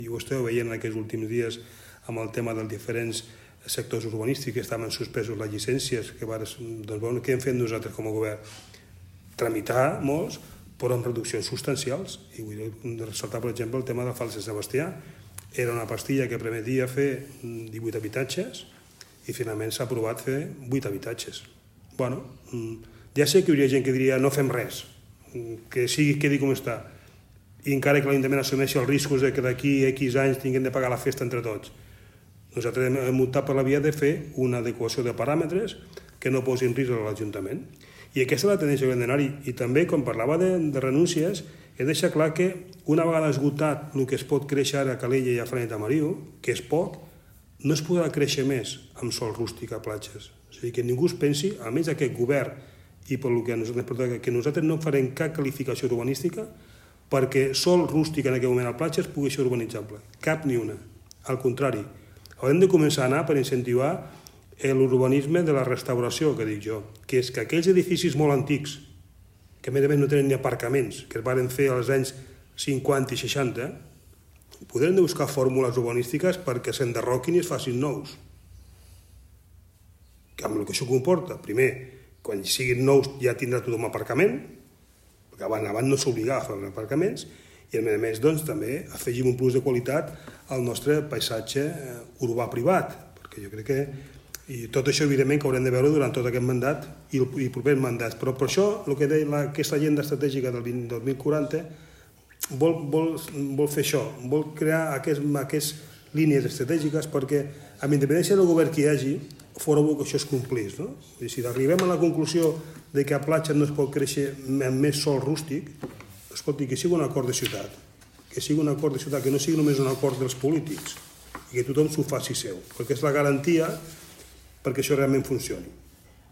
I ho esteu veient en aquests últims dies amb el tema dels diferents sectors urbanístics que estaven suspesos les llicències, doncs, què hem fet nosaltres com a govern? Tramitar molts, però amb reduccions substancials. I vull ressaltar, per exemple, el tema del Fals de Sebastià. Era una pastilla que permetia fer 18 habitatges i finalment s'ha aprovat fer 8 habitatges. Bueno, ja sé que hi hauria gent que diria no fem res, que quedi com està, i encara que l'Ajuntament assumeixi els riscos que d'aquí a X anys tinguem de pagar la festa entre tots. Nosaltres hem optat per la via de fer una adequació de paràmetres que no posin risc a l'Ajuntament. I aquesta és la tendència que hem d'anar-hi. I també, quan parlava de renúncies, he deixat clar que una vegada esgotat el que es pot créixer ara a Calella i a Freda de Tamariu, que és poc, no es podrà créixer més amb sol rústic a platges. És a dir, que ningú es pensi, almenys aquest govern, i per el que nosaltres portem, que nosaltres no farem cap qualificació urbanística perquè sol rústic en aquest moment a platges pugui ser urbanitzable. Cap ni una. Al contrari, haurem de començar a anar per incentivar l'urbanisme de la restauració, que dic jo, que és que aquells edificis molt antics, que a més no tenen ni aparcaments, que es van fer als anys 50 i 60, podrem de buscar fórmules urbanístiques perquè s'enderroquin i es facin nous. Amb el que això comporta, primer, quan siguin nous ja tindrà tothom aparcament, perquè abans no s'obligava a fer aparcaments, i a més doncs, també afegim un plus de qualitat al nostre paisatge urbà privat, perquè jo crec que i tot això, evidentment, que haurem de veure durant tot aquest mandat i propers mandats. Però per això, el que deia aquesta agenda estratègica del 2040 vol fer això, vol crear aquestes línies estratègiques perquè, amb independència del govern que hi hagi, fora bo que això es complís. I si arribem a la conclusió que a platja no es pot créixer amb més sol rústic, escolti, que sigui un acord de ciutat, que sigui un acord de ciutat, que no sigui només un acord dels polítics, i que tothom s'ho faci seu, perquè és la garantia perquè això realment funcioni.